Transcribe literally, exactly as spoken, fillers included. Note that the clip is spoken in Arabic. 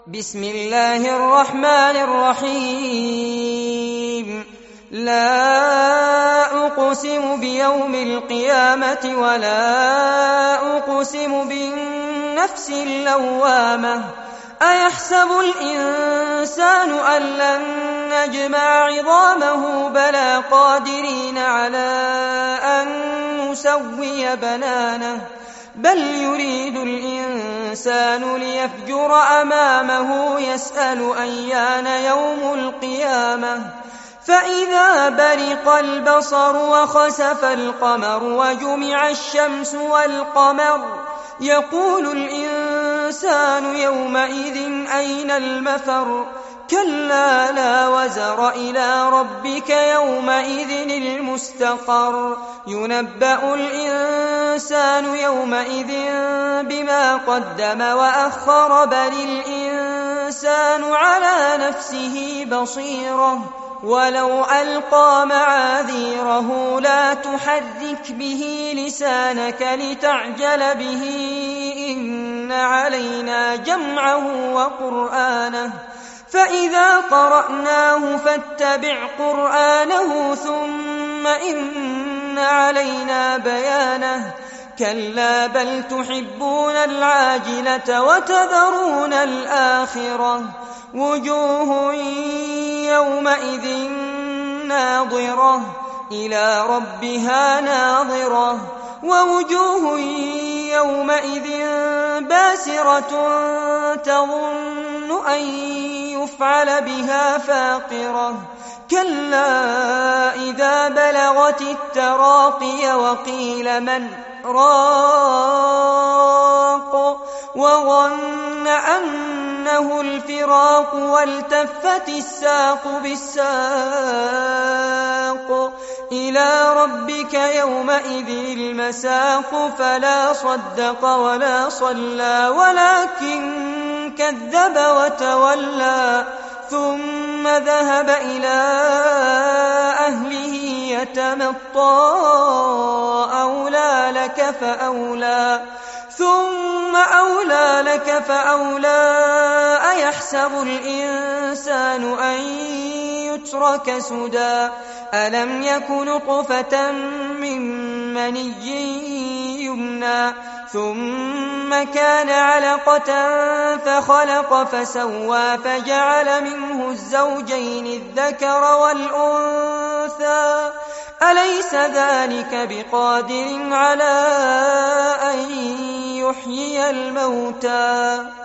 بسم الله الرحمن الرحيم لا أقسم بيوم القيامة ولا أقسم بالنفس اللوامة أيحسب الإنسان أن لن نجمع عظامه بلى قادرين على أن نسوي بنانه بل يريد الإنسان ليفجر أمامه يسأل أيان يوم القيامة فإذا برق البصر وخسف القمر وجمع الشمس والقمر يقول الإنسان يومئذ أين المفر كلا لا وزر إلى ربك يومئذ المستقر ينبأ الإنسان يومئذ بما قدم وأخر بل الإنسان على نفسه بصيرة ولو ألقى معاذيره لا تحرك به لسانك لتعجل به إن علينا جمعه وقرآنه فإذا قرأناه فاتبع قرآنه ثم إن علينا بيانه كلا بل تحبون العاجلة وتذرون الآخرة وجوه يومئذ ناظرة إلى ربها ناظرة ووجوه يومئذ باسرة تظن أن يفعل بها فاقرة كلا إذا بلغت التراقي وقيل من راق وظن أنه الفراق والتفت الساق بالساق إلى ربك يومئذ المساق فلا صدق ولا صلى ولكن كذب وتولى ثم ذهب إلى أهله يتمطى أولى لك فأولى ثم أولى لك فأولى أيحسب الإنسان أن يترك سدى ألم يك نطفة من مني يمنى ثم كان علقة فخلق فسوى فجعل منه الزوجين الذكر والأنثى أليس ذلك بقادر على أن يحيي الموتى